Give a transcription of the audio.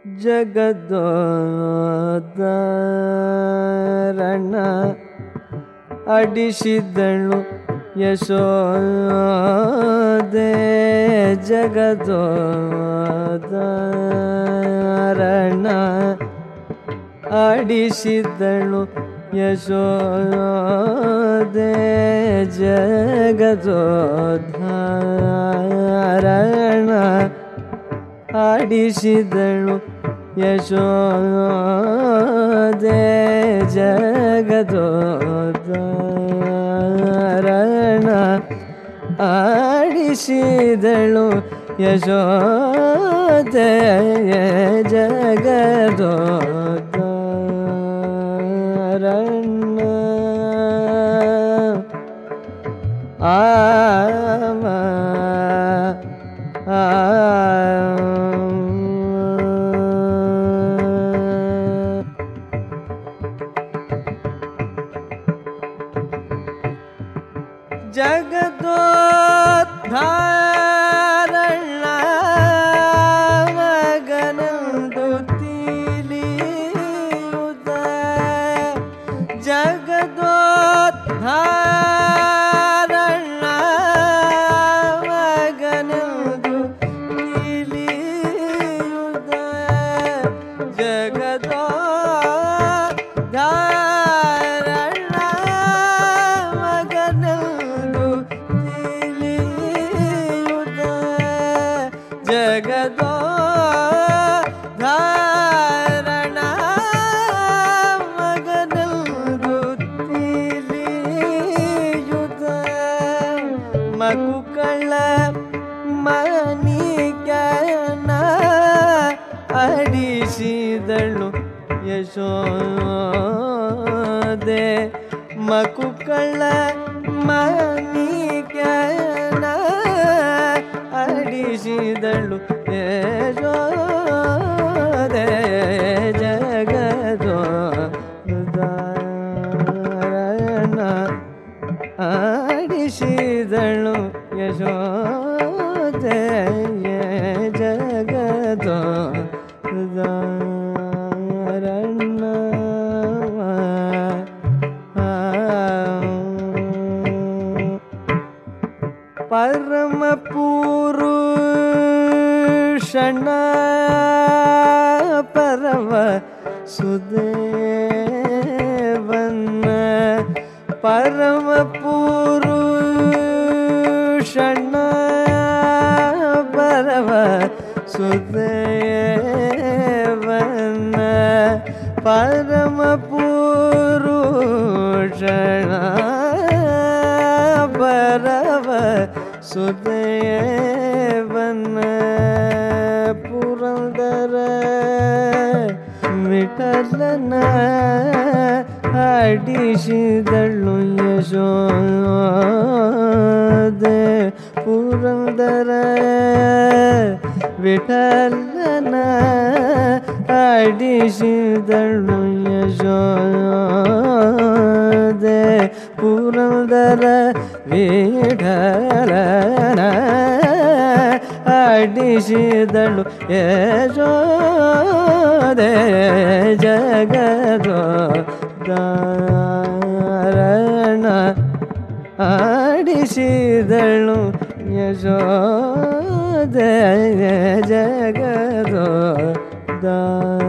ಜಗದೋದ್ಧಾರಣ ಅಡಿಸಿದಳು ಯಶೋದೆ. ಜಗದೋದ್ಧಾರಣ ಆಡಿಸಿದಳು ಯಶೋದೆ. ಜಗದೋದ್ಧಾರಣ ಆಡಿಸಿದಳು ಯಶೋದೆ. ಜಗದೋದ್ಧಾರಣ ಆಡಿಸಿದಳು ಯಶೋದೆ. ಜಗದೋದ್ಧಾರಣ ಜಗದೋದ್ಧಾರಣ ಮಗನಂದು ತಿಳಿಯುತ್ತ. ಜಗದೋದ್ಧಾರಣ ಮಗನಂದು ತಿಳಿಯುತ್ತ. ಜಗದೋದ್ಧಾರಣ ಮಗನಂದು ತಿಳಿಯುತ್ತ. ಜಗದೋದ್ಧಾರಣ ಮಗನಂದು ತಿಳಿಯುತ್ತ. ಮಗುಕಳ್ಳ ಮನಿಗನ ಅಡಿಸಿದಳು ಯಶೋದೆ. ಮಗುಕಳ್ಳ ಮನಿಗನ ಅಡಿಸಿದಳು ಯಶೋದೆ. ಜಗದೋದ್ಧಾರಣ ಆಡಿಸಿದಳು ಯಶೋದೆ. ಜಗದೋದ್ಧಾರಣ ಪರಮ ಪುರುಷನ ಪರಮ ಸುದೇವನ. ಪರಮ ಪುರುಷನ ಪರಮ ಸುದೇವನ. ಪರಮ ಪುರುಷನ ಪರಮ ಸುದೇವನ. ಪುರಂದರ ವಿಠಲನ ಆಡಿಸಿದಳು ಯಶೋದೆ. ಪುರಂದರ ವಿಠಲನ ಆಡಿಸಿದಳು ಯಶೋದೆ. ಪುರಂದರ ವಿಠಲನ ಆಡಿಸಿದಳು ಯಶೋದೆ. ಜಗದೋದ್ಧಾರಣ ಆಡಿಸಿದಳು ಯಶೋದೆ. ಜಗದೋದ್ಧಾರಣ